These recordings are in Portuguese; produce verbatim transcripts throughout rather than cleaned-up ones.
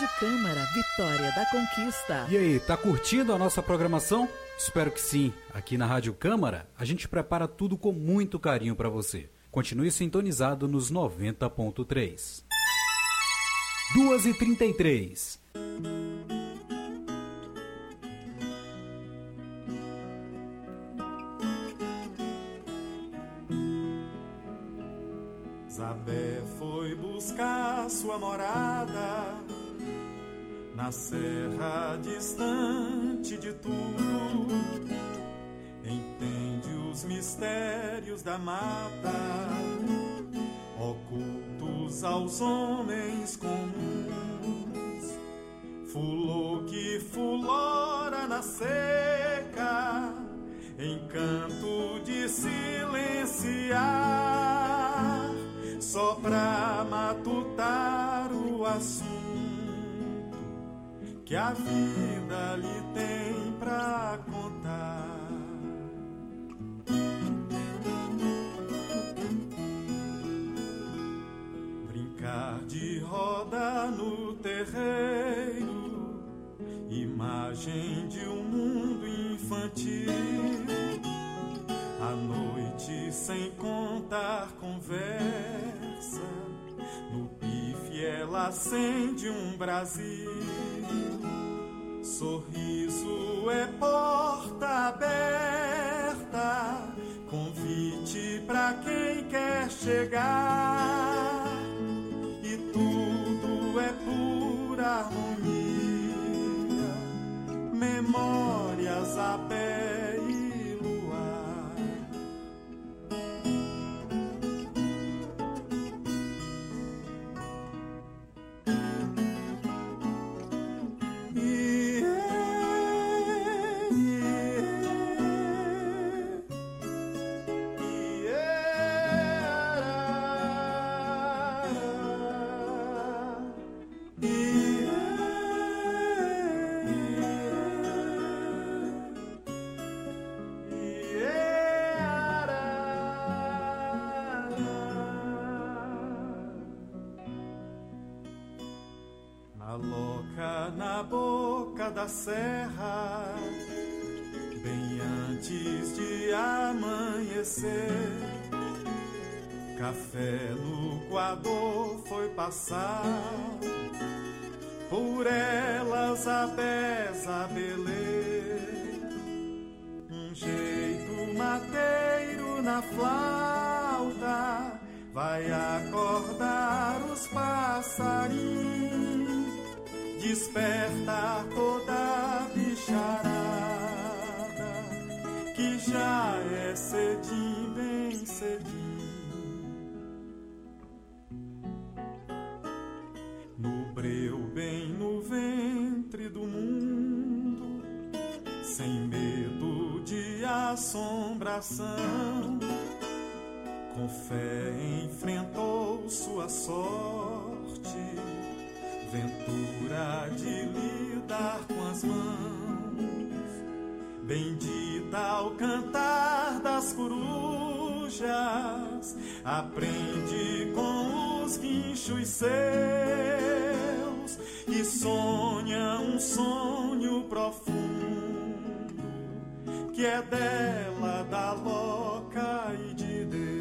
Rádio Câmara, Vitória da Conquista. E aí, tá curtindo a nossa programação? Espero que sim. Aqui na Rádio Câmara, a gente prepara tudo com muito carinho para você. Continue sintonizado nos noventa ponto três. duas e trinta e três. Zabé foi buscar sua morada na serra distante de tudo. Entende os mistérios da mata, ocultos aos homens comuns. Fulô que fulora na seca, encanto de silenciar, só pra matutar o assunto que a vida lhe tem pra contar. Brincar de roda no terreiro, imagem de um mundo infantil. À noite sem contar conversa, no pife ela acende um Brasil. Sorriso é porta aberta, convite pra quem quer chegar. E tudo é pura harmonia, memórias a pé e luar. Na boca da serra, bem antes de amanhecer, café no coador foi passar, por elas a beza belê. Um jeito mateiro na flauta vai acordar os passarinhos, desperta toda a bicharada, que já é cedinho, bem cedinho. No breu, bem no ventre do mundo, sem medo de assombração, com fé enfrentou sua sorte, ventura de lidar com as mãos, bendita ao cantar das corujas, aprende com os guinchos seus e sonha um sonho profundo, que é dela, da loca e de Deus.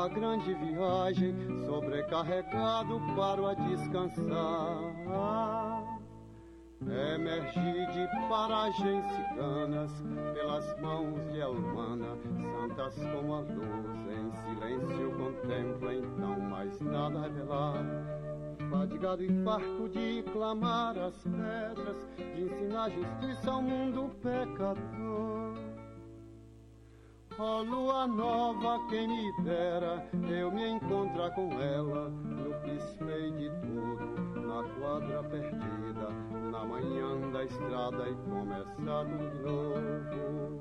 uma grande viagem, sobrecarregado paro a descansar. Emergi de paragens ciganas, pelas mãos de Elmana, santas como a luz, em silêncio contemplo então mais nada revelar. Fadigado e farto de clamar as pedras, de ensinar justiça ao mundo pecador. Ó lua nova, quem me dera eu me encontrar com ela no pismeio de tudo, na quadra perdida, na manhã da estrada e começar tudo de novo.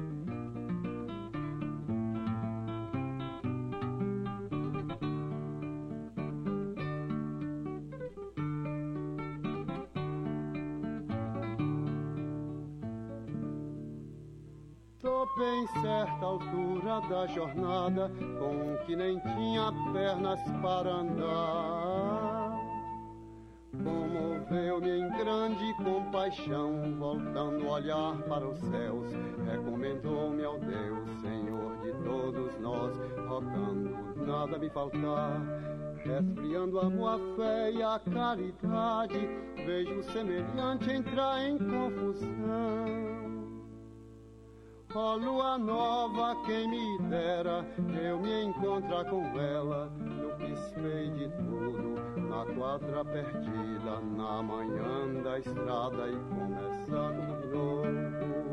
Tô bem certa altura da jornada, com que nem tinha pernas para andar. Comoveu-me em grande compaixão, voltando o olhar para os céus, recomendou-me ao Deus, Senhor de todos nós, rogando nada me faltar. Resfriando amo a fé e a caridade, vejo o semelhante entrar em confusão. Ó lua nova, quem me dera eu me encontrar com ela no pismeio de tudo, na quadra perdida, na manhã da estrada e começar tudo de novo.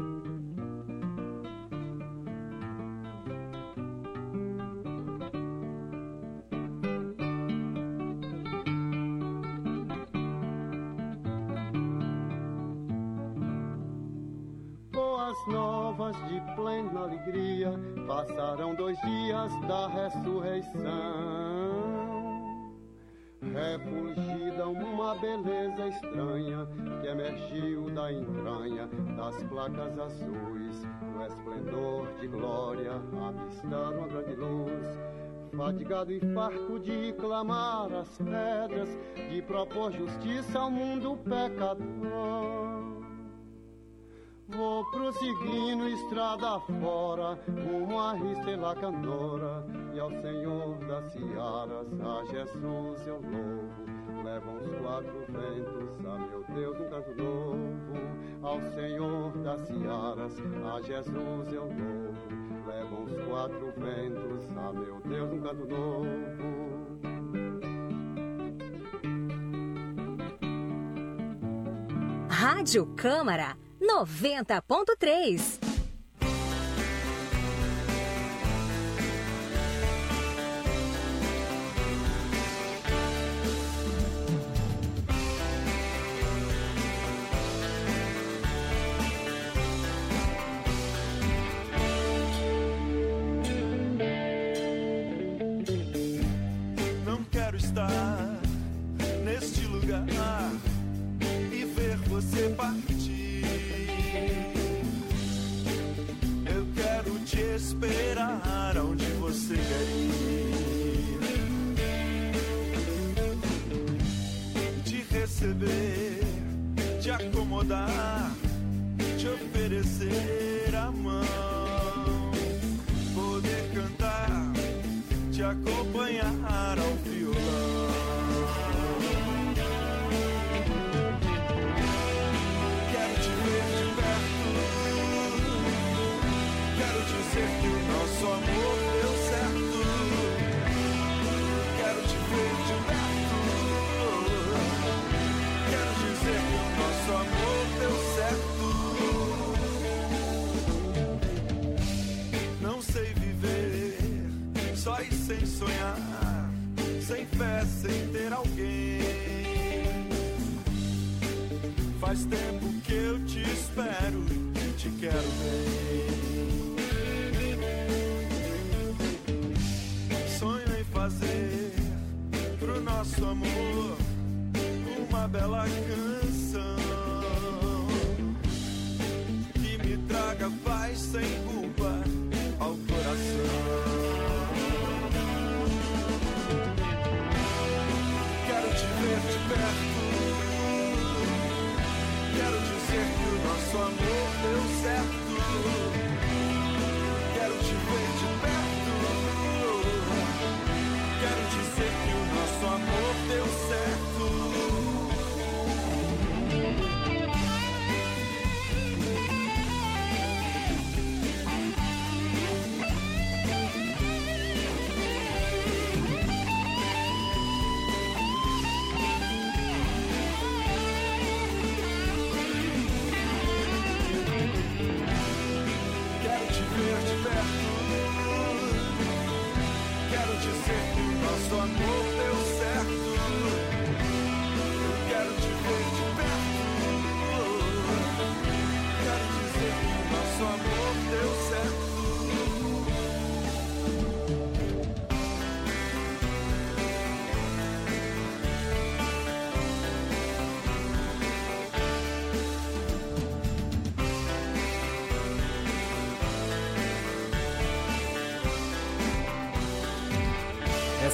Novas de plena alegria, passaram dois dias da ressurreição. Refulgida uma beleza estranha que emergiu da entranha das placas azuis, no esplendor de glória avistaram uma grande luz. Fadigado e farto de clamar as pedras, de propor justiça ao mundo pecador, vou prosseguindo estrada fora, rumo à Ristela Canora, e ao Senhor das Searas, a Jesus eu louvo. Levam os quatro ventos, a meu Deus um canto novo. Ao Senhor das Searas, a Jesus eu louvo. Levam os quatro ventos, a meu Deus um canto novo. Rádio Câmara noventa ponto três. Não quero estar neste lugar e ver você partir. Eu quero te esperar onde você quer ir, te receber, te acomodar, te oferecer a mão, poder cantar, te acompanhar ao violão. Quero te ver de perto, quero dizer que o nosso amor deu certo. Quero te ver de perto, quero dizer que o nosso amor deu certo. Não sei viver só e sem sonhar, sem fé, sem ter alguém. Faz tempo que eu te espero e te quero bem. Sonho em fazer pro nosso amor uma bela canção que me traga paz sem culpa ao coração. Quero te ver de perto, quero dizer que o nosso amor deu certo. Quero te ver de perto,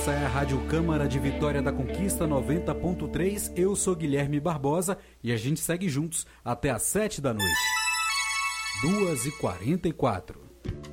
Essa é a Rádio Câmara de Vitória da Conquista noventa ponto três. Eu sou Guilherme Barbosa e a gente segue juntos até às sete da noite. duas e quarenta e quatro.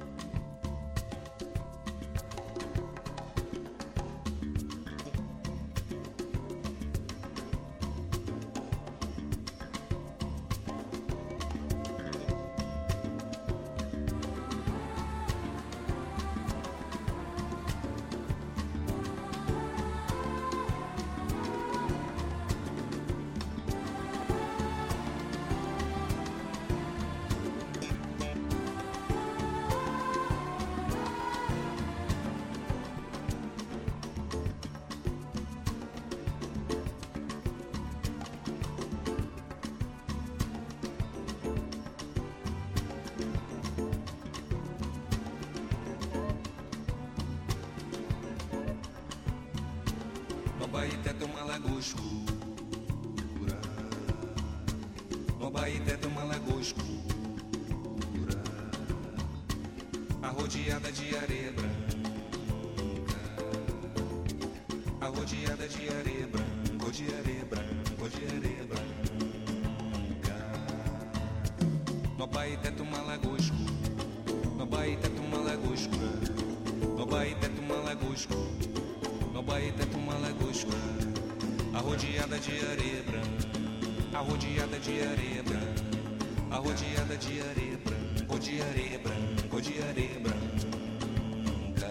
Baité tem uma lagoa escura, no Baité tem uma lagoa escura, arrodeada de areia branca, arrodeada de areia branca, de areia branca, de areia branca. No Baité tem uma lagoa escura, no Baité tem uma lagoa escura, no Baité tem uma lagoa escura. No Baité tem uma lagoa escura, arrodeada de areia branca, arrodeada de areia branca, arrodeada de areia branca, ou de areia branca, ou de areia branca.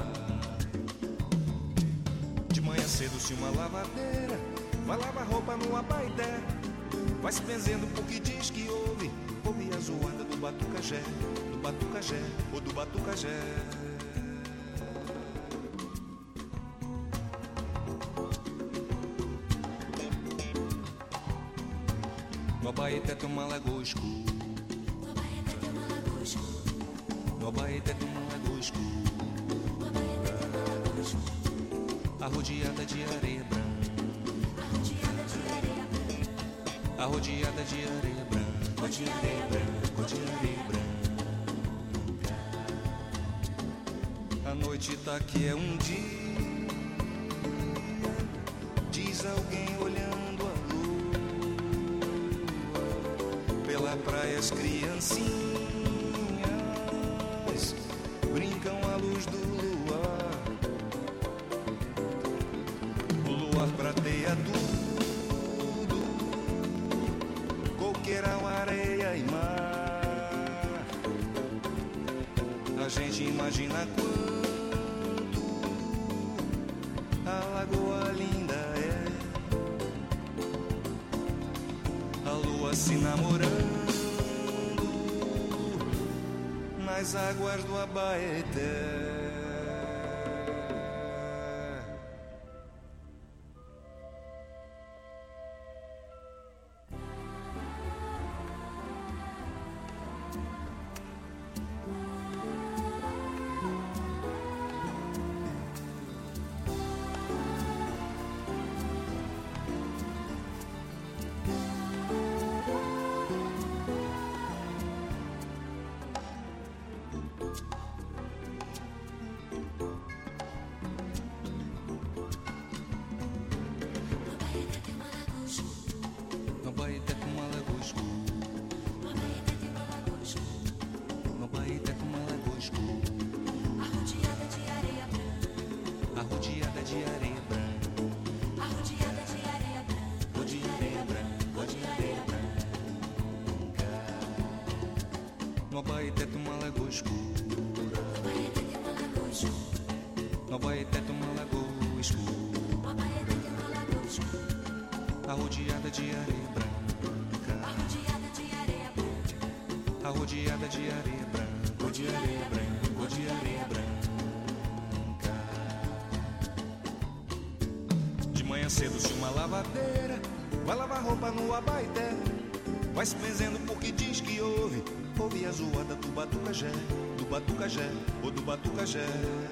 De manhã cedo se uma lavadeira vai lavar roupa no Abaeté, vai se benzendo porque diz que ouve, ouve a zoada do batucajé, do batucajé, ou do batucajé. No Baeté tem uma lagoa escura, no Baeté tem uma lagoa escura, no Baeté tem uma lagoa escura, arrodeada de areia branca, arrodeada de areia branca, arrodeada de areia branca, de areia branca, de areia branca. A noite tá aqui é um dia, diz alguém olhando pela praia, as criancinhas brincam à luz do luar. O luar prateia tudo, coqueirão, areia e mar. A gente imagina quanto a lagoa linda é, a lua se namorando nas águas do Abaeté. No Baeté tem uma lagoa escura, no Baeté tem uma lagoa escura, no Baeté tem uma lagoa escura, no Baeté tem uma lagoa escura, arrodeada de areia branca, arrodeada de areia branca, arrodeada de areia branca, de areia branca, de areia branca. De manhã cedo se uma lavadeira vai lavar roupa no Abaeté, vai se benzendo porque diz que ouve, ouve a zoada do batucajé, do batucajé, ou do batucajé.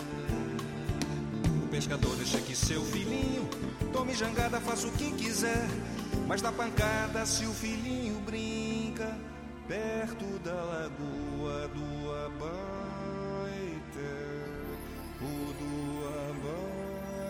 O pescador deixa que seu filhinho tome jangada, faça o que quiser, mas dá pancada se o filhinho brinca perto da lagoa do Abaeté, o do Abaeté.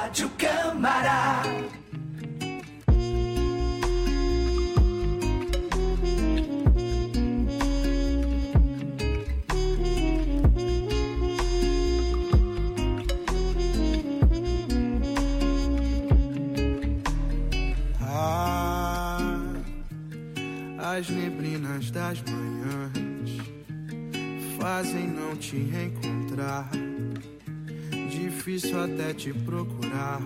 Rádio Câmara. As neblinas das manhãs fazem não te encontrar, difícil até te procurar.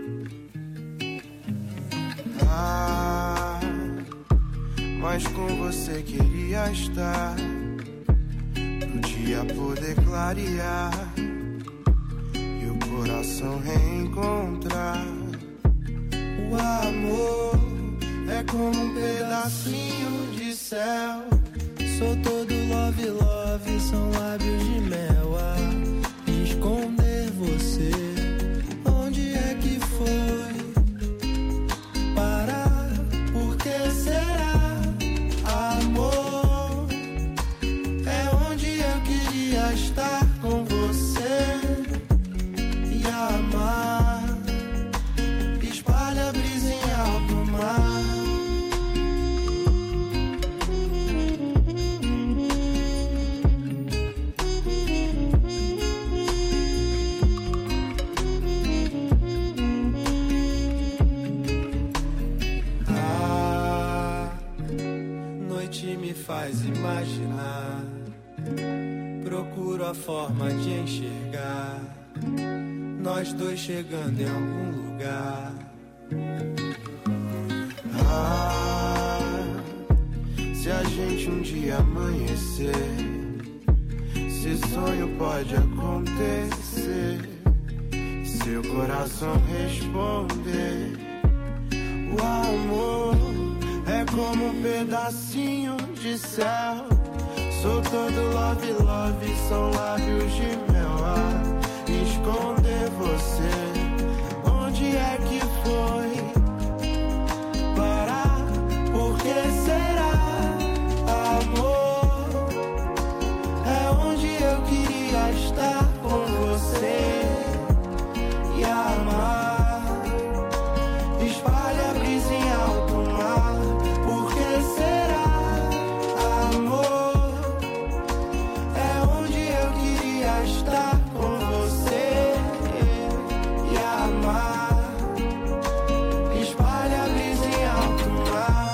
Ah, mas com você queria estar, pro dia poder clarear e o coração reencontrar. O amor é como um pedacinho de céu. Sou todo love, love, são lábios de mel a esconder você. Onde é que foi parar? Por que será? Amor é onde eu queria estar com você e amar. Espalha a brisa em alto mar. Faz imaginar, procuro a forma de enxergar nós dois chegando em algum lugar. Ah, se a gente um dia amanhecer, se sonho pode acontecer, seu coração responder. O amor é como um pedacinho de céu. Sou todo love, love, são lábios de mel a esconder você. Onde é que foi parar? Por que será? Amor é onde eu queria estar com você e amar. Espalha a brisa em alto mar. Por que será? Amor é onde eu queria estar com você e amar. Espalha a brisa em alto mar.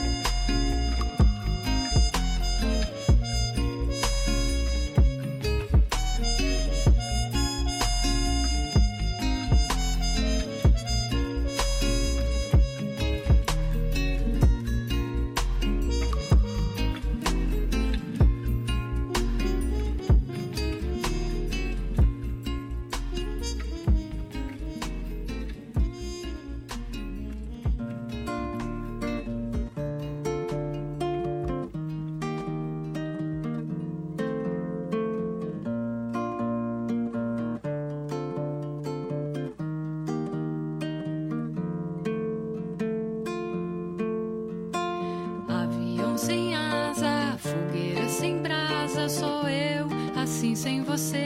Avião sem asa, fogueira sem brasa, sou eu, assim sem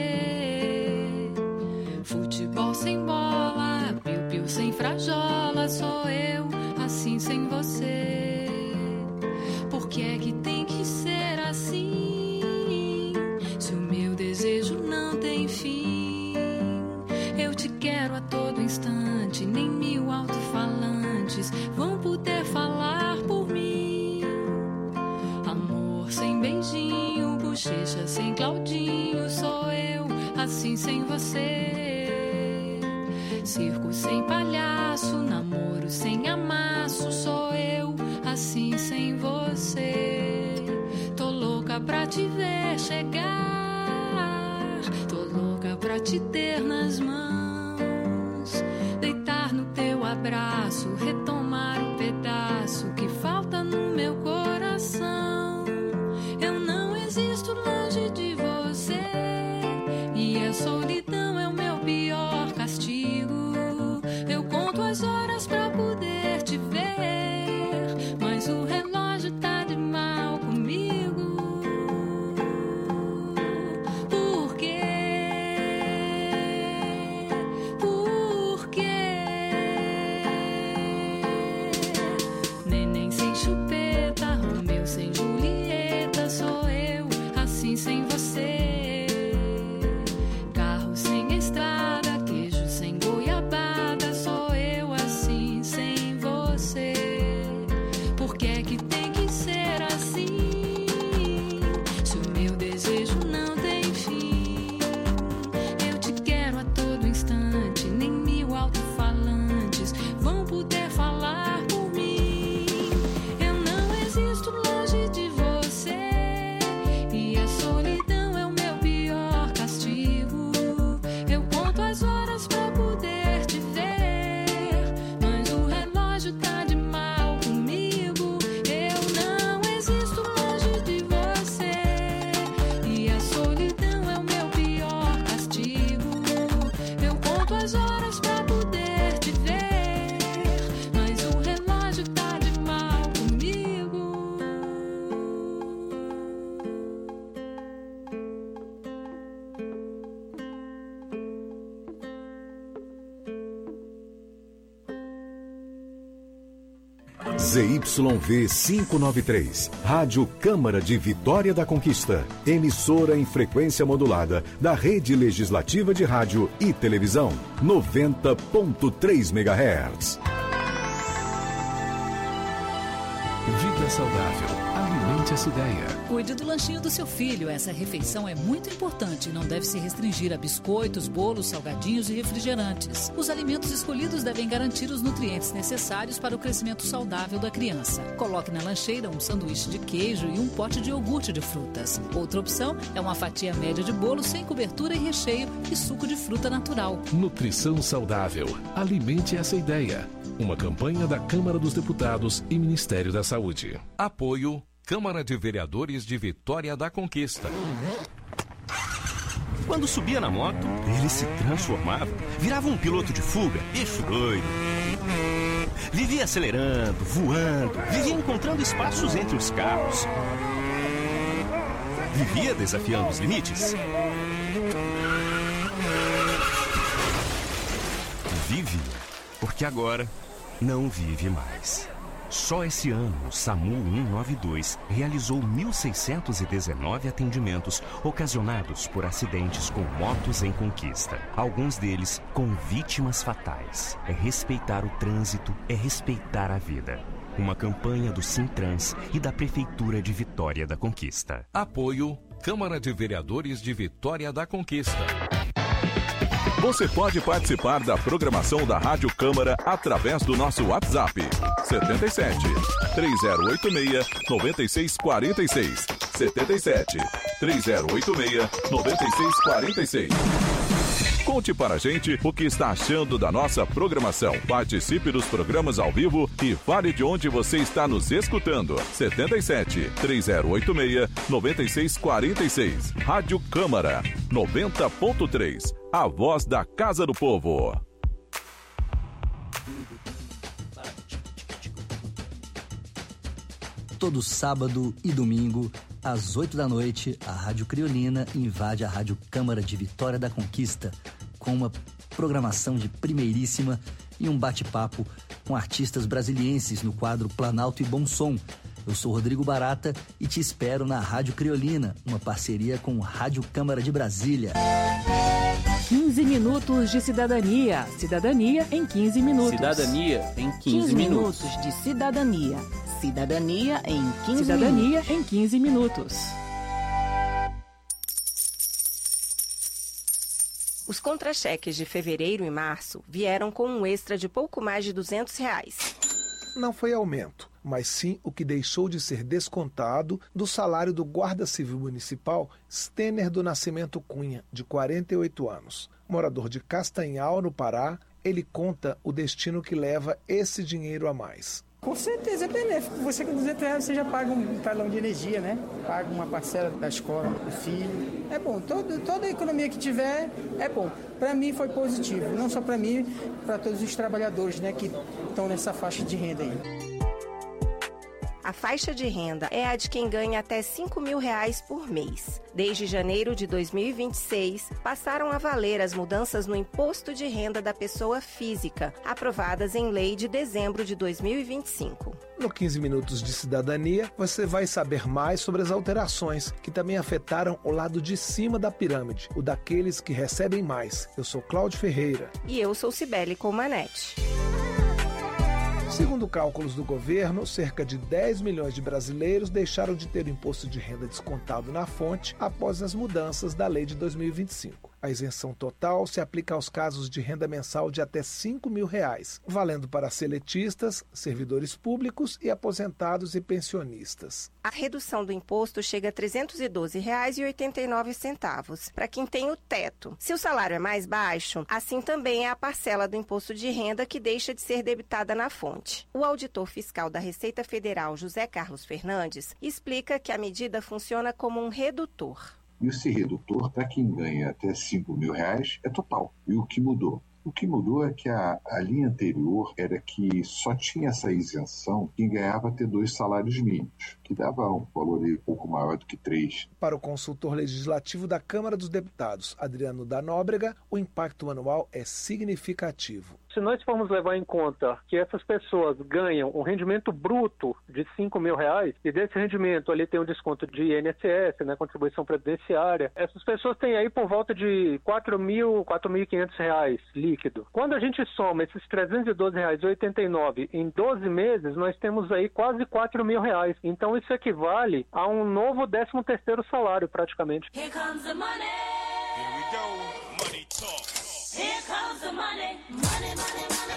você. Futebol sem bola, piu-piu sem frajola, sou eu, assim sem você. Por que é que tem que ser assim? Se o meu desejo não tem fim, eu te quero a todo instante, nem mil alto-falantes vão poder falar por mim. Amor sem beijinho, bochecha sem Claudinho, sou eu, assim sem você. Circo sem palhaço, namoro sem amasso, sou eu, assim sem você. Tô louca pra te ver chegar, tô louca pra te ter nas mãos, deitar no teu abraço, retomar o pedaço que falta no meu coração. Eu não existo longe de você e a solidão é o meu pior castigo. Eu conto as horas pra poder te ver, mas o relógio tá de mal comigo. Por quê? assim sem você. Carro sem estrada, queijo sem goiabada, sou eu assim sem você. Por que é que tem que ser assim? Se o meu desejo não tem fim, eu te quero a todo instante, nem mil alto-falantes vão poder falar por mim. Eu não existo longe de você, e a solidão é o meu pior castigo. Eu conto as horas pra poder te ver, mas o relógio tá de mal comigo. Eu não existo longe de você, e a solidão é o meu pior castigo. Eu conto as horas pra poder te ver, mas o relógio tá de mal comigo. Z Y V quinhentos e noventa e três, Rádio Câmara de Vitória da Conquista, emissora em frequência modulada da Rede Legislativa de Rádio e Televisão, noventa ponto três megahertz. Vida saudável. Alimente essa ideia. Cuide do lanchinho do seu filho. Essa refeição é muito importante e não deve se restringir a biscoitos, bolos, salgadinhos e refrigerantes. Os alimentos escolhidos devem garantir os nutrientes necessários para o crescimento saudável da criança. Coloque na lancheira um sanduíche de queijo e um pote de iogurte de frutas. Outra opção é uma fatia média de bolo sem cobertura e recheio e suco de fruta natural. Nutrição saudável. Alimente essa ideia. Uma campanha da Câmara dos Deputados e Ministério da Saúde. Apoio Câmara de Vereadores de Vitória da Conquista. Quando subia na moto, ele se transformava, virava um piloto de fuga, bicho doido. Vivia acelerando, voando, vivia encontrando espaços entre os carros. Vivia desafiando os limites. Vive, porque agora não vive mais. Só esse ano, o SAMU cento e noventa e dois realizou mil seiscentos e dezenove atendimentos ocasionados por acidentes com motos em Conquista. Alguns deles com vítimas fatais. É respeitar o trânsito, é respeitar a vida. Uma campanha do Sintrans e da Prefeitura de Vitória da Conquista. Apoio Câmara de Vereadores de Vitória da Conquista. Você pode participar da programação da Rádio Câmara através do nosso WhatsApp setenta e sete, três zero oito seis, nove seis quatro seis setenta e sete, três zero oito seis, nove seis quatro seis. Conte para a gente o que está achando da nossa programação. Participe dos programas ao vivo e fale de onde você está nos escutando. setenta e sete, três zero oito seis, nove seis quatro seis. Rádio Câmara noventa ponto três. A voz da Casa do Povo. Todo sábado e domingo, às oito da noite, a Rádio Criolina invade a Rádio Câmara de Vitória da Conquista com uma programação de primeiríssima e um bate-papo com artistas brasilienses no quadro Planalto e Bom Som. Eu sou Rodrigo Barata e te espero na Rádio Criolina, uma parceria com Rádio Câmara de Brasília. quinze minutos de cidadania. Cidadania em quinze minutos. Cidadania em quinze, quinze minutos. minutos de cidadania. Cidadania em quinze Cidadania minutos. em quinze minutos. Os contra-cheques de fevereiro e março vieram com um extra de pouco mais de duzentos reais. Não foi aumento, mas sim o que deixou de ser descontado do salário do Guarda Civil Municipal Stener do Nascimento Cunha, de quarenta e oito anos. Morador de Castanhal, no Pará, ele conta o destino que leva esse dinheiro a mais. Com certeza é benéfico. Você com duzentos reais você já paga um talão de energia, né? Paga uma parcela da escola do filho. É bom. Todo, toda a economia que tiver é bom. Para mim foi positivo. Não só para mim, para todos os trabalhadores, né, que estão nessa faixa de renda aí. A faixa de renda é a de quem ganha até cinco mil reais por mês. Desde janeiro de dois mil e vinte e seis, passaram a valer as mudanças no imposto de renda da pessoa física, aprovadas em lei de dezembro de dois mil e vinte e cinco. No quinze Minutos de Cidadania, você vai saber mais sobre as alterações que também afetaram o lado de cima da pirâmide, o daqueles que recebem mais. Eu sou Cláudio Ferreira. E eu sou Cibele Colmanete. Segundo cálculos do governo, cerca de dez milhões de brasileiros deixaram de ter o imposto de renda descontado na fonte após as mudanças da lei de dois mil e vinte e cinco. A isenção total se aplica aos casos de renda mensal de até cinco mil reais, valendo para seletistas, servidores públicos e aposentados e pensionistas. A redução do imposto chega a trezentos e doze reais e oitenta e nove centavos para quem tem o teto. Se o salário é mais baixo, assim também é a parcela do imposto de renda que deixa de ser debitada na fonte. O auditor fiscal da Receita Federal, José Carlos Fernandes, explica que a medida funciona como um redutor. E esse redutor, para quem ganha até cinco mil reais, é total. E o que mudou? O que mudou é que a, a linha anterior era que só tinha essa isenção quem ganhava até dois salários mínimos, que dava um valor um pouco maior do que três. Para o consultor legislativo da Câmara dos Deputados, Adriano da Nóbrega, o impacto anual é significativo. Se nós formos levar em conta que essas pessoas ganham um rendimento bruto de cinco mil reais, e desse rendimento ali tem um desconto de I N S S, né, contribuição previdenciária, essas pessoas têm aí por volta de quatro mil, quatro mil e quinhentos reais líquido. Quando a gente soma esses trezentos e doze reais e oitenta e nove em doze meses, nós temos aí quase quatro mil reais. Então isso equivale a um novo décimo terceiro salário, praticamente. Here comes the money. Here we go. Money talk. Here comes the money. Money, money, money,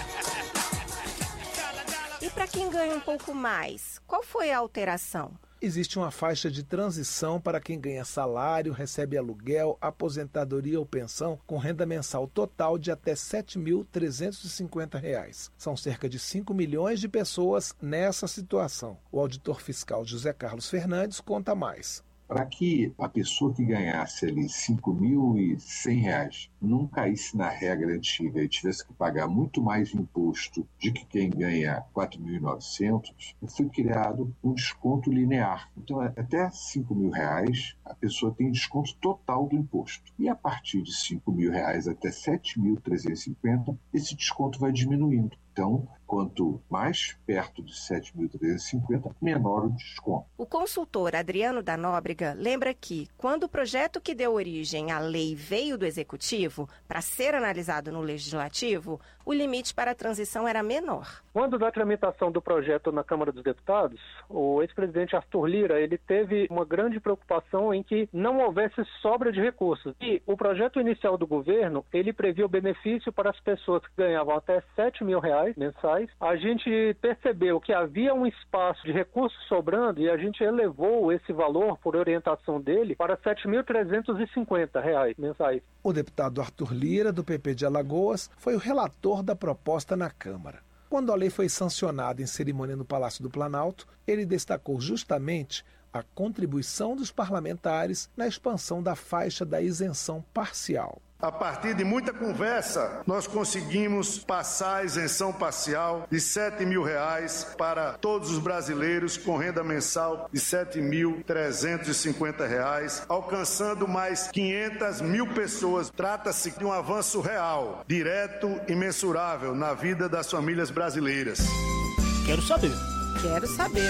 money. E para quem ganha um pouco mais, qual foi a alteração? Existe uma faixa de transição para quem ganha salário, recebe aluguel, aposentadoria ou pensão com renda mensal total de até sete mil trezentos e cinquenta reais. São cerca de cinco milhões de pessoas nessa situação. O auditor fiscal José Carlos Fernandes conta mais. Para que a pessoa que ganhasse ali cinco mil e cem reais não caísse na regra antiga e tivesse que pagar muito mais imposto de que quem ganha quatro mil e novecentos, foi criado um desconto linear. Então, até cinco mil reais, a pessoa tem desconto total do imposto. E a partir de cinco mil reais até sete mil trezentos e cinquenta, esse desconto vai diminuindo. Então, quanto mais perto de sete mil trezentos e cinquenta, menor o desconto. O consultor Adriano da Nóbrega lembra que, quando o projeto que deu origem à lei veio do Executivo para ser analisado no Legislativo, o limite para a transição era menor. Quando da tramitação do projeto na Câmara dos Deputados, o ex-presidente Arthur Lira, ele teve uma grande preocupação em que não houvesse sobra de recursos. E o projeto inicial do governo, ele previa o benefício para as pessoas que ganhavam até sete mil reais mensais. A gente percebeu que havia um espaço de recursos sobrando e a gente elevou esse valor, por orientação dele, para sete mil trezentos e cinquenta reais mensais. O deputado Arthur Lira, do P P de Alagoas, foi o relator da proposta na Câmara. Quando a lei foi sancionada em cerimônia no Palácio do Planalto, ele destacou justamente a contribuição dos parlamentares na expansão da faixa da isenção parcial. A partir de muita conversa, nós conseguimos passar a isenção parcial de sete mil reais para todos os brasileiros com renda mensal de sete mil trezentos e cinquenta reais, alcançando mais quinhentas mil pessoas. Trata-se de um avanço real, direto e mensurável na vida das famílias brasileiras. Quero saber. Quero saber.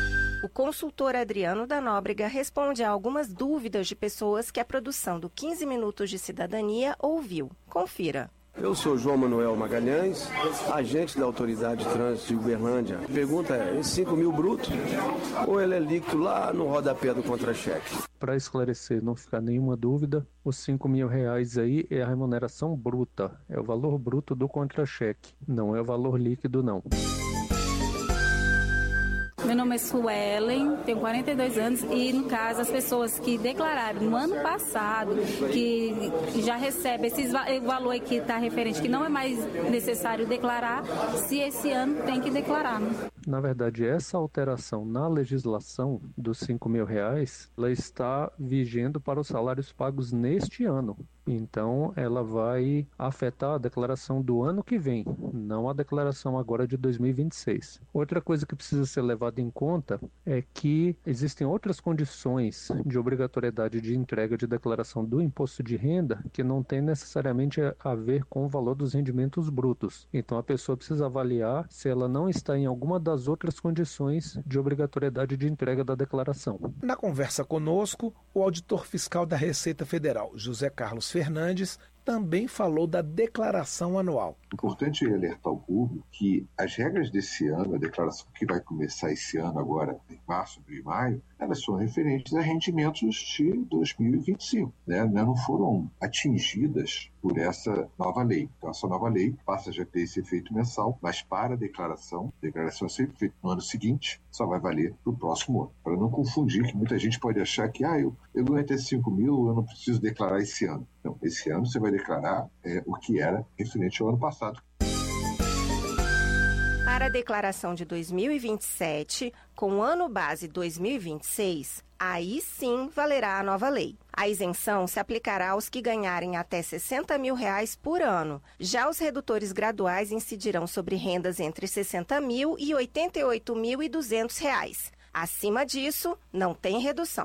O consultor Adriano da Nóbrega responde a algumas dúvidas de pessoas que a produção do quinze Minutos de Cidadania ouviu. Confira. Eu sou João Manuel Magalhães, agente da Autoridade de Trânsito de Uberlândia. A pergunta é, esse cinco mil bruto ou ele é líquido lá no rodapé do contra-cheque? Para esclarecer, não ficar nenhuma dúvida, os cinco mil reais aí é a remuneração bruta, é o valor bruto do contra-cheque, não é o valor líquido não. Meu nome é Suelen, tenho quarenta e dois anos e, no caso, as pessoas que declararam no ano passado que já recebem esse valor aí que está referente, que não é mais necessário declarar, se esse ano tem que declarar. Né? Na verdade, essa alteração na legislação dos cinco mil reais, ela está vigendo para os salários pagos neste ano. Então, ela vai afetar a declaração do ano que vem, não a declaração agora de dois mil e vinte e seis. Outra coisa que precisa ser levada em conta é que existem outras condições de obrigatoriedade de entrega de declaração do imposto de renda que não tem necessariamente a ver com o valor dos rendimentos brutos. Então, a pessoa precisa avaliar se ela não está em alguma das outras condições de obrigatoriedade de entrega da declaração. Na conversa conosco, o auditor fiscal da Receita Federal, José Carlos Fernandes, também falou da declaração anual. Importante alertar o público que as regras desse ano, a declaração que vai começar esse ano agora, em março, abril e maio, elas são referentes a rendimentos de dois mil e vinte e cinco, né? Não foram atingidas por essa nova lei. Então, essa nova lei passa já a ter esse efeito mensal, mas para a declaração, a declaração é sempre feita no ano seguinte, só vai valer para o próximo ano. Para não confundir, que muita gente pode achar que ah, eu, eu ganho até cinco mil, eu não preciso declarar esse ano. Não, esse ano você vai declarar é, o que era referente ao ano passado. Para a declaração de dois mil e vinte e sete, com o ano base dois mil e vinte e seis, aí sim valerá a nova lei. A isenção se aplicará aos que ganharem até sessenta mil reais por ano. Já os redutores graduais incidirão sobre rendas entre sessenta mil e oitenta e oito mil e duzentos reais. Acima disso, não tem redução.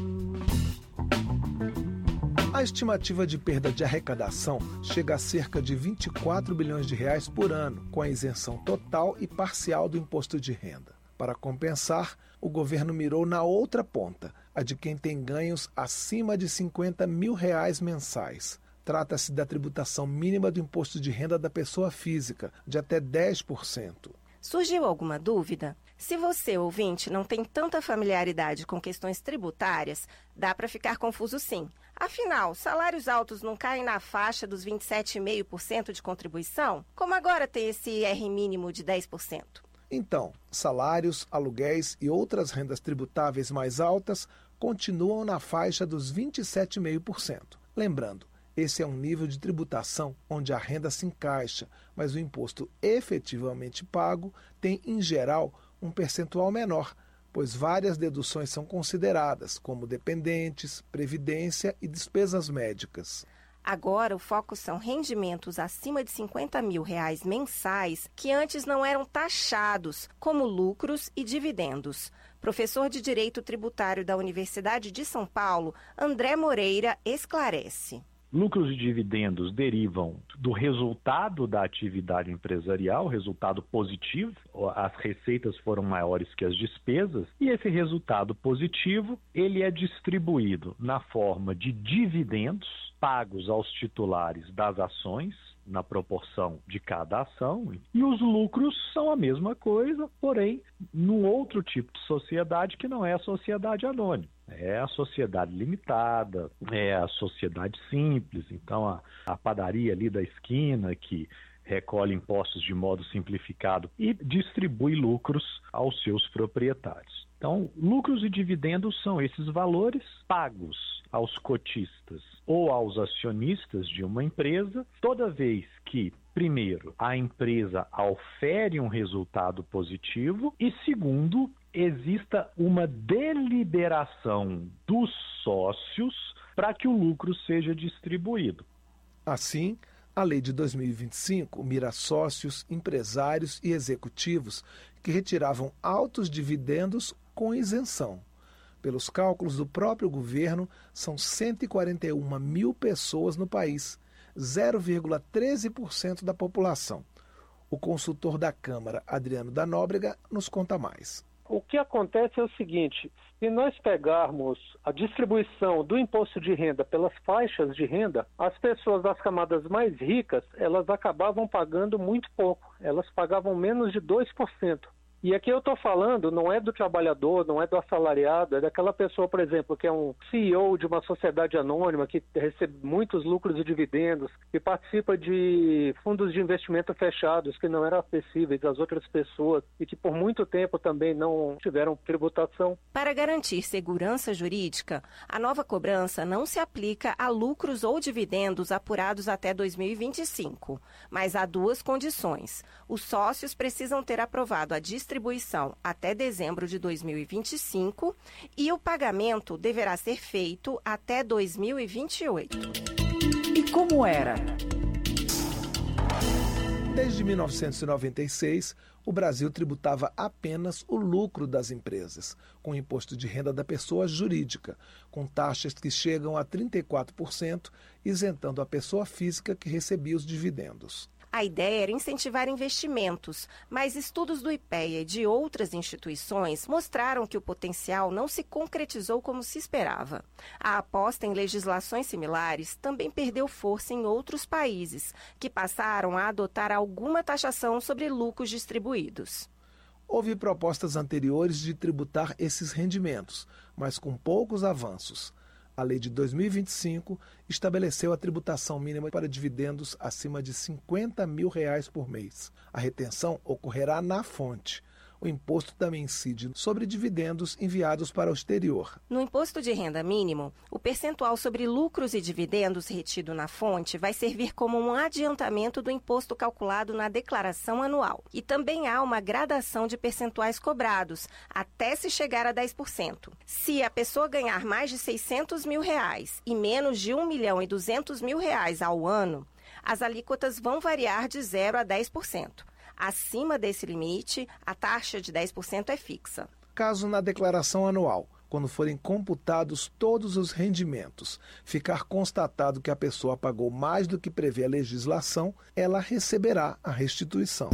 A estimativa de perda de arrecadação chega a cerca de vinte e quatro bilhões de reais por ano, com a isenção total e parcial do imposto de renda. Para compensar, o governo mirou na outra ponta, a de quem tem ganhos acima de cinquenta mil reais mensais. Trata-se da tributação mínima do imposto de renda da pessoa física, de até dez por cento. Surgiu alguma dúvida? Se você, ouvinte, não tem tanta familiaridade com questões tributárias, dá para ficar confuso sim. Afinal, salários altos não caem na faixa dos vinte e sete vírgula cinco por cento de contribuição? Como agora tem esse I R mínimo de dez por cento? Então, salários, aluguéis e outras rendas tributáveis mais altas continuam na faixa dos vinte e sete vírgula cinco por cento. Lembrando, esse é um nível de tributação onde a renda se encaixa, mas o imposto efetivamente pago tem, em geral, um percentual menor, pois várias deduções são consideradas, como dependentes, previdência e despesas médicas. Agora, o foco são rendimentos acima de cinquenta mil reais mensais que antes não eram taxados, como lucros e dividendos. Professor de Direito Tributário da Universidade de São Paulo, André Moreira, esclarece. Lucros e dividendos derivam do resultado da atividade empresarial, resultado positivo, as receitas foram maiores que as despesas, e esse resultado positivo ele é distribuído na forma de dividendos pagos aos titulares das ações, na proporção de cada ação, e os lucros são a mesma coisa, porém, num outro tipo de sociedade que não é a sociedade anônima. É a sociedade limitada, é a sociedade simples, então a, a padaria ali da esquina que recolhe impostos de modo simplificado e distribui lucros aos seus proprietários. Então, lucros e dividendos são esses valores pagos aos cotistas ou aos acionistas de uma empresa toda vez que, primeiro, a empresa aufere um resultado positivo e, segundo, exista uma deliberação dos sócios para que o lucro seja distribuído. Assim, a lei de dois mil e vinte e cinco mira sócios, empresários e executivos que retiravam altos dividendos com isenção. Pelos cálculos do próprio governo, são cento e quarenta e uma mil pessoas no país, zero vírgula treze por cento da população. O consultor da Câmara, Adriano da Nóbrega, nos conta mais. O que acontece é o seguinte, se nós pegarmos a distribuição do imposto de renda pelas faixas de renda, as pessoas das camadas mais ricas, elas acabavam pagando muito pouco, elas pagavam menos de dois por cento. E aqui eu estou falando, não é do trabalhador, não é do assalariado, é daquela pessoa, por exemplo, que é um C E O de uma sociedade anônima, que recebe muitos lucros e dividendos, que participa de fundos de investimento fechados, que não eram acessíveis às outras pessoas e que por muito tempo também não tiveram tributação. Para garantir segurança jurídica, a nova cobrança não se aplica a lucros ou dividendos apurados até dois mil e vinte e cinco, mas há duas condições. Os sócios precisam ter aprovado a distribuição distribuição até dezembro de dois mil e vinte e cinco e o pagamento deverá ser feito até dois mil e vinte e oito. E como era. Desde mil novecentos e noventa e seis, o Brasil tributava apenas o lucro das empresas, com o imposto de renda da pessoa jurídica, com taxas que chegam a trinta e quatro por cento, isentando a pessoa física que recebia os dividendos. A ideia era incentivar investimentos, mas estudos do IPEA e de outras instituições mostraram que o potencial não se concretizou como se esperava. A aposta em legislações similares também perdeu força em outros países, que passaram a adotar alguma taxação sobre lucros distribuídos. Houve propostas anteriores de tributar esses rendimentos, mas com poucos avanços. A lei de dois mil e vinte e cinco estabeleceu a tributação mínima para dividendos acima de cinquenta mil reais por mês. A retenção ocorrerá na fonte. O imposto também incide sobre dividendos enviados para o exterior. No imposto de renda mínimo, o percentual sobre lucros e dividendos retido na fonte vai servir como um adiantamento do imposto calculado na declaração anual. E também há uma gradação de percentuais cobrados, até se chegar a dez por cento. Se a pessoa ganhar mais de seiscentos mil reais e menos de um milhão e duzentos mil reais ao ano, as alíquotas vão variar de zero a dez por cento. Acima desse limite, a taxa de dez por cento é fixa. Caso na declaração anual, quando forem computados todos os rendimentos, ficar constatado que a pessoa pagou mais do que prevê a legislação, ela receberá a restituição.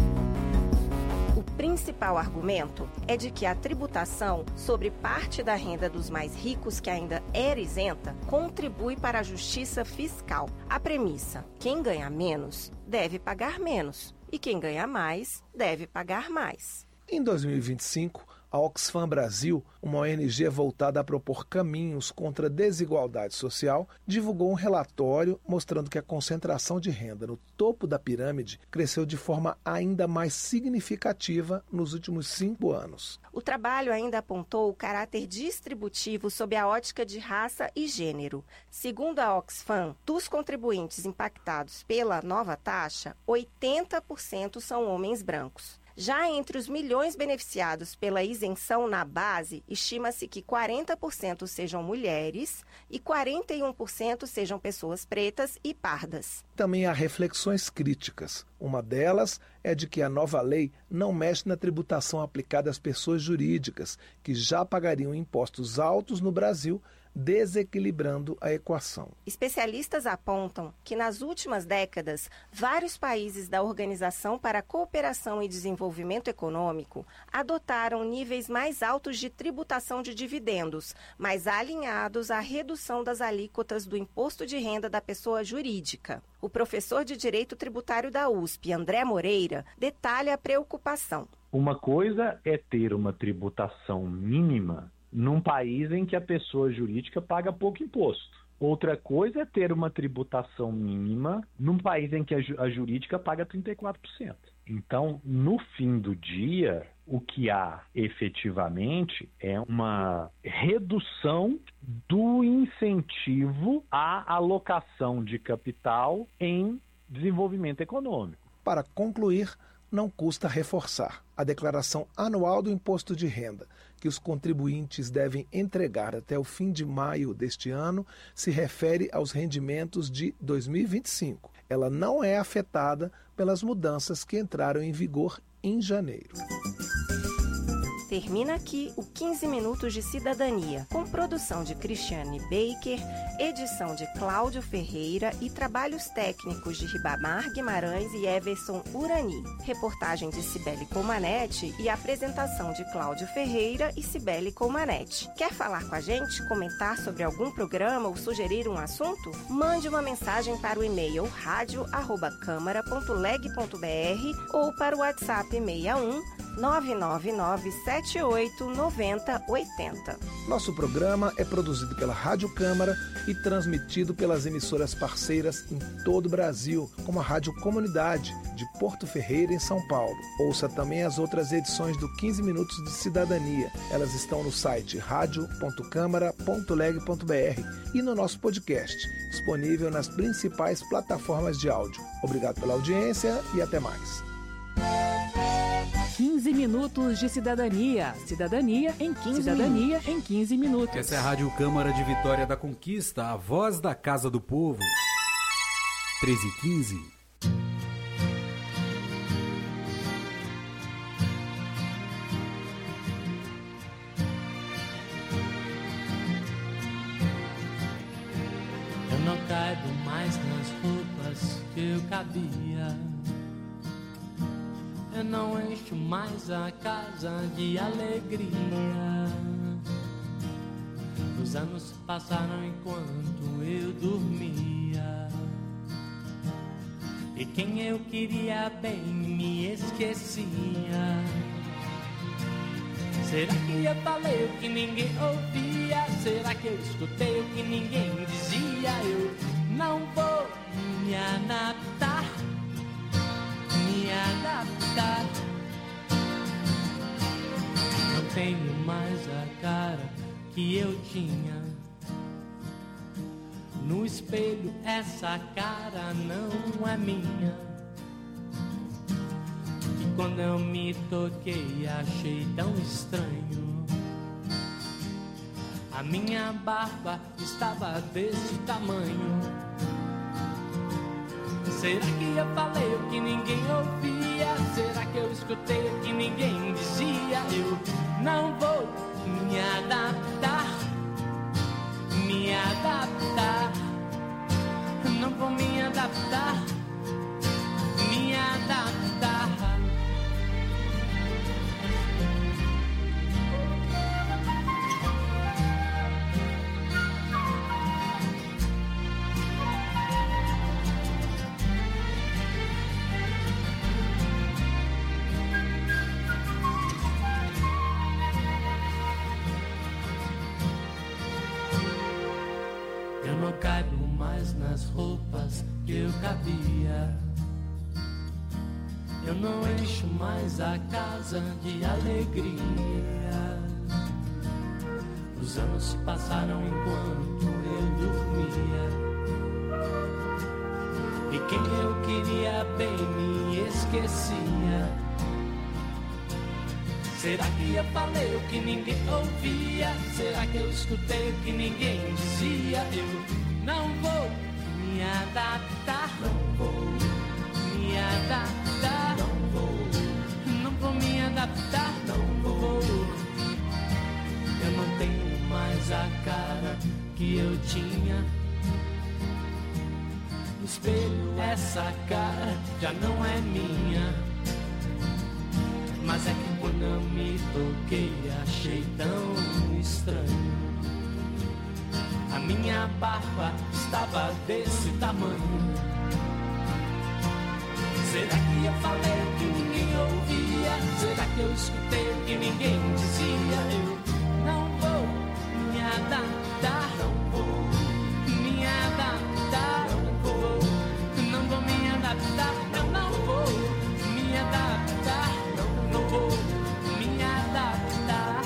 O principal argumento é de que a tributação sobre parte da renda dos mais ricos que ainda era isenta contribui para a justiça fiscal. A premissa: quem ganha menos deve pagar menos e quem ganha mais deve pagar mais. Em dois mil e vinte e cinco, a Oxfam Brasil, uma O N G voltada a propor caminhos contra a desigualdade social, divulgou um relatório mostrando que a concentração de renda no topo da pirâmide cresceu de forma ainda mais significativa nos últimos cinco anos. O trabalho ainda apontou o caráter distributivo sob a ótica de raça e gênero. Segundo a Oxfam, dos contribuintes impactados pela nova taxa, oitenta por cento são homens brancos. Já entre os milhões beneficiados pela isenção na base, estima-se que quarenta por cento sejam mulheres e quarenta e um por cento sejam pessoas pretas e pardas. Também há reflexões críticas. Uma delas é de que a nova lei não mexe na tributação aplicada às pessoas jurídicas, que já pagariam impostos altos no Brasil, desequilibrando a equação. Especialistas apontam que nas últimas décadas, vários países da Organização para a Cooperação e Desenvolvimento Econômico adotaram níveis mais altos de tributação de dividendos, mas alinhados à redução das alíquotas do imposto de renda da pessoa jurídica. O professor de Direito Tributário da U S P, André Moreira, detalha a preocupação. Uma coisa é ter uma tributação mínima num país em que a pessoa jurídica paga pouco imposto. Outra coisa é ter uma tributação mínima num país em que a, ju- a jurídica paga trinta e quatro por cento. Então, no fim do dia, o que há efetivamente é uma redução do incentivo à alocação de capital em desenvolvimento econômico. Para concluir, não custa reforçar a declaração anual do imposto de renda, que os contribuintes devem entregar até o fim de maio deste ano, se refere aos rendimentos de dois mil e vinte e cinco. Ela não é afetada pelas mudanças que entraram em vigor em janeiro. Termina aqui o quinze Minutos de Cidadania, com produção de Cristiane Baker, edição de Cláudio Ferreira e trabalhos técnicos de Ribamar Guimarães e Everson Urani. Reportagem de Cibele Colmanetti e apresentação de Cláudio Ferreira e Cibele Colmanetti. Quer falar com a gente, comentar sobre algum programa ou sugerir um assunto? Mande uma mensagem para o e-mail rádio arroba câmara ponto leg ponto br ou para o WhatsApp seis um nove nove nove sete oito nove zero oito zero. Nosso programa é produzido pela Rádio Câmara e transmitido pelas emissoras parceiras em todo o Brasil, como a Rádio Comunidade, de Porto Ferreira, em São Paulo. Ouça também as outras edições do quinze Minutos de Cidadania. Elas estão no site rádio ponto câmara ponto leg ponto br e no nosso podcast, disponível nas principais plataformas de áudio. Obrigado pela audiência e até mais. quinze Minutos de Cidadania. Cidadania em quinze Cidadania minutos. em quinze minutos. Essa é a Rádio Câmara de Vitória da Conquista, a voz da Casa do Povo. treze e quinze. Eu não caibo mais nas roupas que eu cabia. Eu não encho mais a casa de alegria. Os anos passaram enquanto eu dormia. E quem eu queria bem me esquecia. Será que eu falei o que ninguém ouvia? Será que eu escutei o que ninguém dizia? Eu não vou me adaptar, me adaptar. Não tenho mais a cara que eu tinha. No espelho essa cara não é minha. E quando eu me toquei achei tão estranho. A minha barba estava desse tamanho. Será que eu falei o que ninguém ouvia? Será que eu escutei o que ninguém dizia? Eu não vou me adaptar, me adaptar. Não vou me adaptar, me adaptar. Eu não caibo mais nas roupas que eu cabia. Eu não encho mais a casa de alegria. Os anos passaram enquanto eu dormia. E quem eu queria bem me esquecia. Será que eu falei o que ninguém ouvia? Será que eu escutei o que ninguém dizia? Eu não vou me adaptar, não vou me adaptar, não vou, não vou me adaptar, não vou. Eu não tenho mais a cara que eu tinha. No espelho essa cara já não é minha. Mas é que quando eu me toquei achei tão estranho. A minha barba estava desse tamanho. Será que eu falei o que ninguém ouvia? Será que eu escutei o que ninguém dizia? Eu não vou me adaptar, não vou me adaptar, não vou, não vou me adaptar, não, não vou me adaptar. Não vou me adaptar.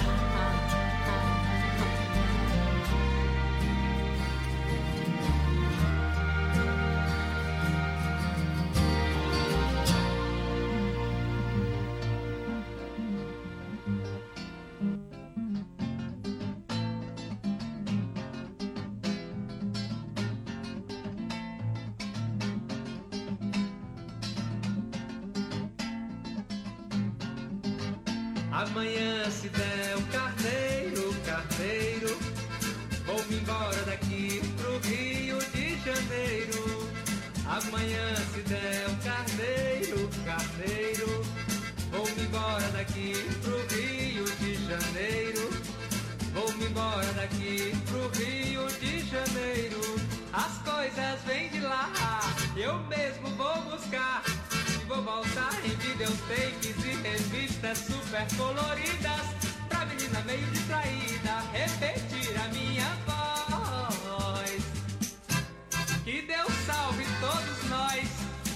Amanhã se der o carneiro, carneiro, vou-me embora daqui pro Rio de Janeiro. Amanhã se der o carneiro, carneiro, vou-me embora daqui pro Rio de Janeiro. Vou-me embora daqui pro Rio de Janeiro. As coisas vêm de lá, eu mesmo vou buscar. Vou voltar em videotapes e revistas super coloridas, pra menina meio distraída repetir a minha voz. Que Deus salve todos nós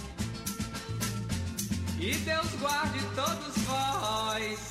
e Deus guarde todos vós.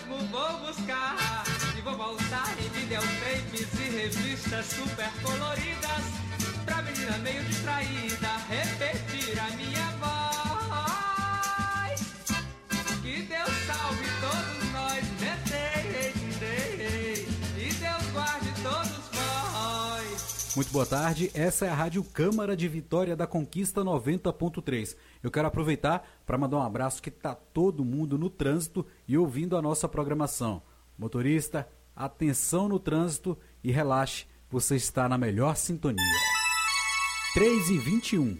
mesmo vou buscar e vou voltar em videotapes e revistas super coloridas pra menina meio distraída repetir a minha voz. Que Deus salve todos nós, metei, e Deus guarde todos vós. Muito boa tarde, essa é a Rádio Câmara de Vitória da Conquista noventa ponto três. Eu quero aproveitar para mandar um abraço que está todo mundo no trânsito e ouvindo a nossa programação. Motorista, atenção no trânsito e relaxe, você está na melhor sintonia. três e vinte e um.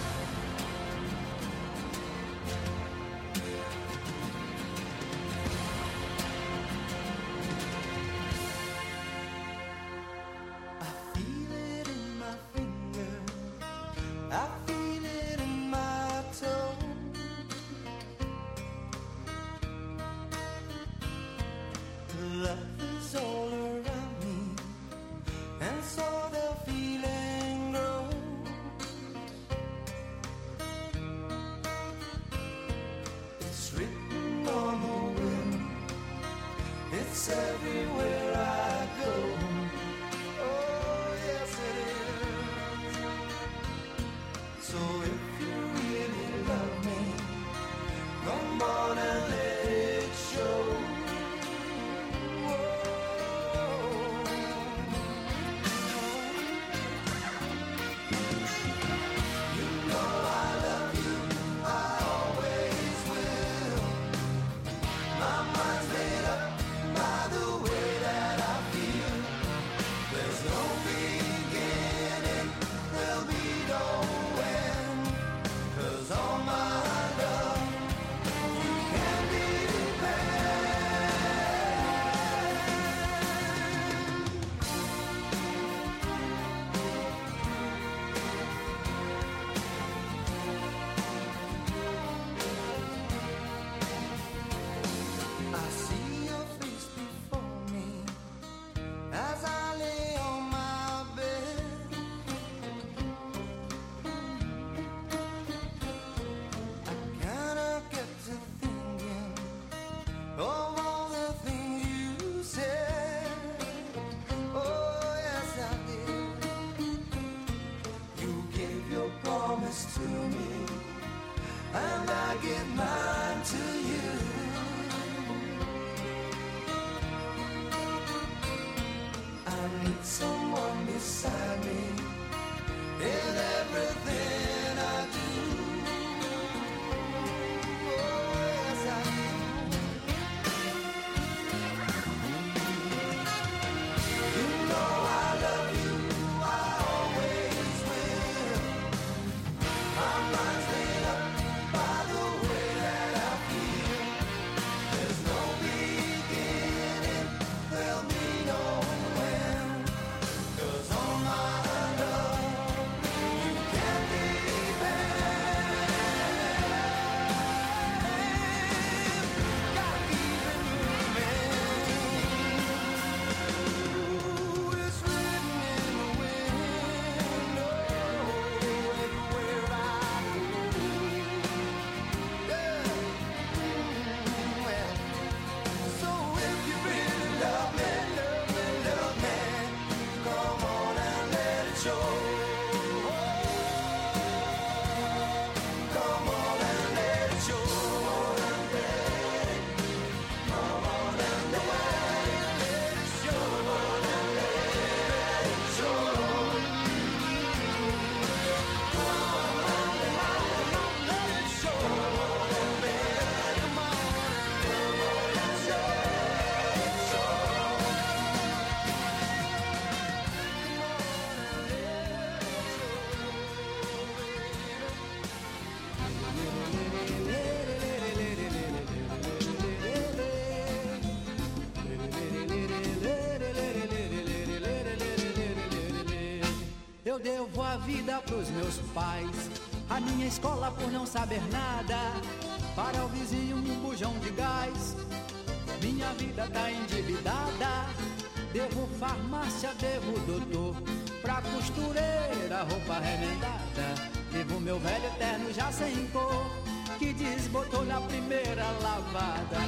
Eu devo a vida pros meus pais, a minha escola por não saber nada, para o vizinho um bujão de gás. Minha vida tá endividada, devo farmácia, devo doutor, pra costureira roupa remendada. Devo meu velho terno já sem cor, que desbotou na primeira lavada.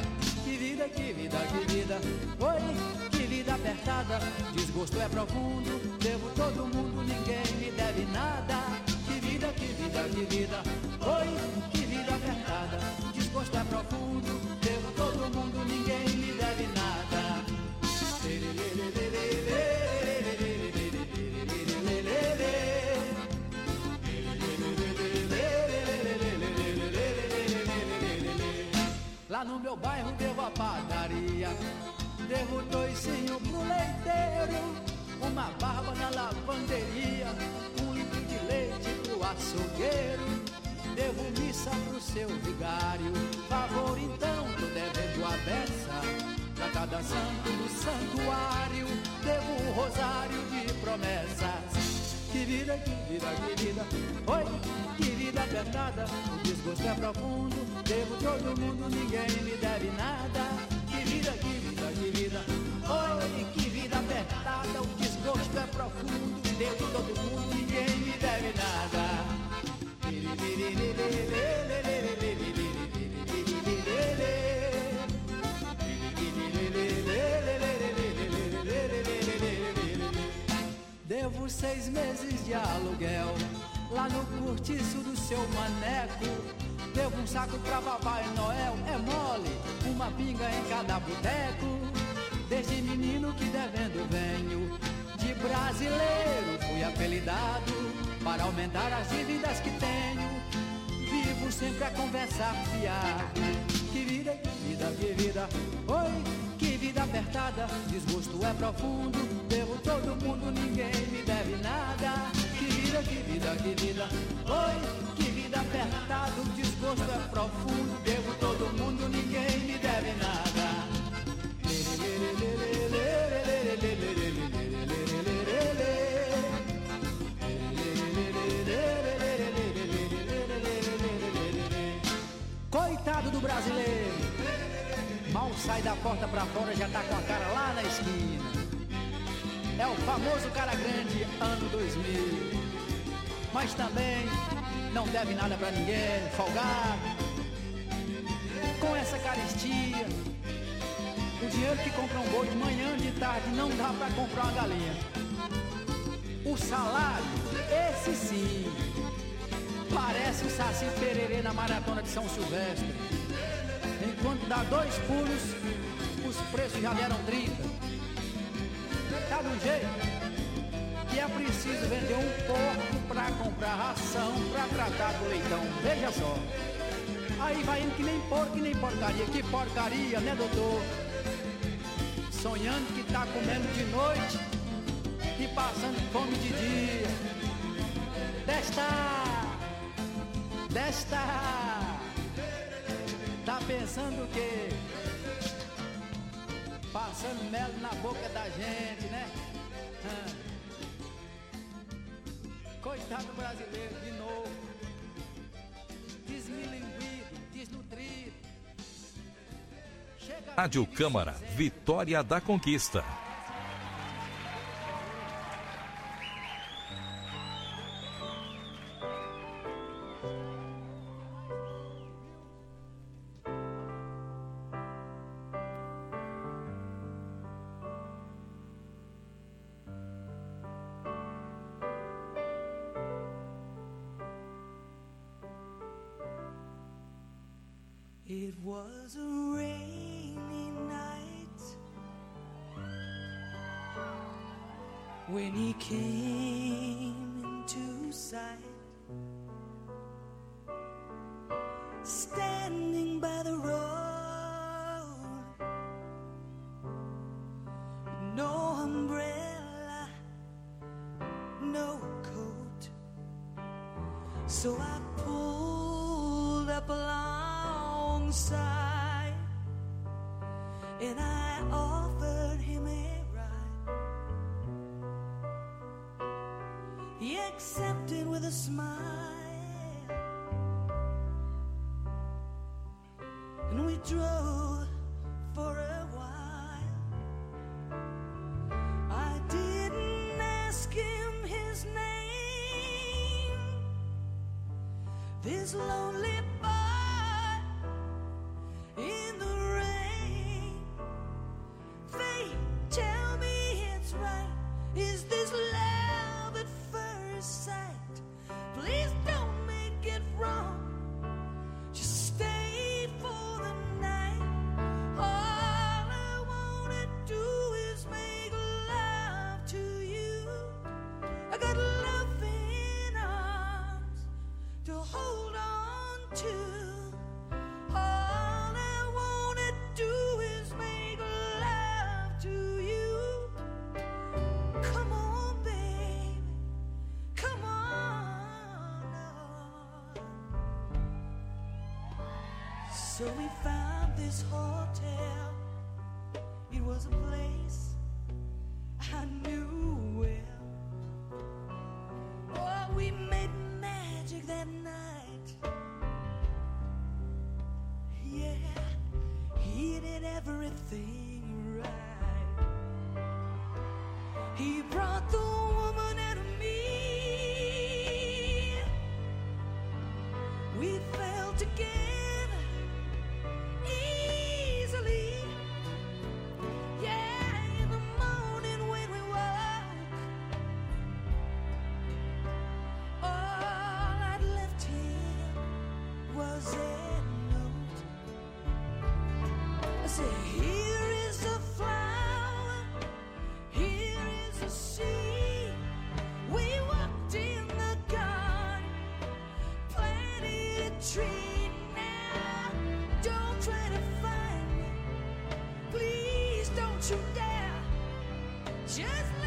Que vida, que vida, que vida. Oi, que vida apertada. Desgosto é profundo. Devo todo mundo, ninguém me deve nada. Que vida, que vida, que vida. Oi, que vida apertada. Desgosto é profundo. Devo todo mundo, ninguém me deve nada. Lá no meu bairro devo a padaria, devo toicinho pro leiteiro, uma barba na lavanderia, um litro de leite pro açougueiro. Devo missa pro seu vigário, favor então tô devendo a beça, pra cada santo do santuário, devo um rosário de promessas. Que vida, que vida, que vida, oi, que vida apertada, o desgosto é profundo, devo todo mundo, ninguém me deve nada. Que vida, que vida, que vida, oi, que vida apertada, o desgosto é profundo, devo todo mundo, ninguém me deve nada. Devo seis meses de aluguel lá no cortiço do seu maneco. Devo um saco pra Papai Noel, é mole, uma pinga em cada boteco. Desde menino que devendo venho, de brasileiro fui apelidado, para aumentar as dívidas que tenho. Vivo sempre a conversar fiado. Que vida, que vida, que vida, oi, que vida apertada, desgosto é profundo, devo todo mundo, ninguém me deve nada. Que vida, que vida, que vida, oi, que vida apertada, o desgosto é profundo, devo todo mundo, ninguém me deve nada. Coitado do brasileiro, mal sai da porta pra fora, já tá com a cara lá na esquina. É o famoso cara grande, ano dois mil. Mas também não deve nada pra ninguém, folgado. Com essa carestia, o dinheiro que compra um boi de manhã, de tarde, não dá pra comprar uma galinha. O salário, esse sim, parece o Saci Pererê na maratona de São Silvestre. Enquanto dá dois pulos, os preços já deram trinta. Tá de um jeito que é preciso vender um porco pra comprar ração, pra tratar do leitão. Veja só. Aí vai indo que nem porco e nem porcaria. Que porcaria, né, doutor? Sonhando que tá comendo de noite e passando fome de dia. Desta, desta, tá pensando o quê? Passando mel na boca da gente, né? Ah. Coitado brasileiro, de novo. Desmilinguido, desnutrido. Chega Rádio Câmara, Vitória da Conquista. It was a rainy night when he came into sight, standing by the road, no umbrella, no coat. So I pulled up alongside and I offered him a ride. He accepted with a smile, and we drove for a while. I didn't ask him his name, this lonely boy in the rain. So we found this hotel. It was a place I knew well. Oh, we made magic that night. Yeah, he did everything right. He brought the woman and me. We fell together easily. Yeah, in the morning when we woke, all I'd left him was a note. I said, here is a flower, here is a seed. We walked in the garden, planted a tree. Now, don't try to find me. Please don't you dare. Just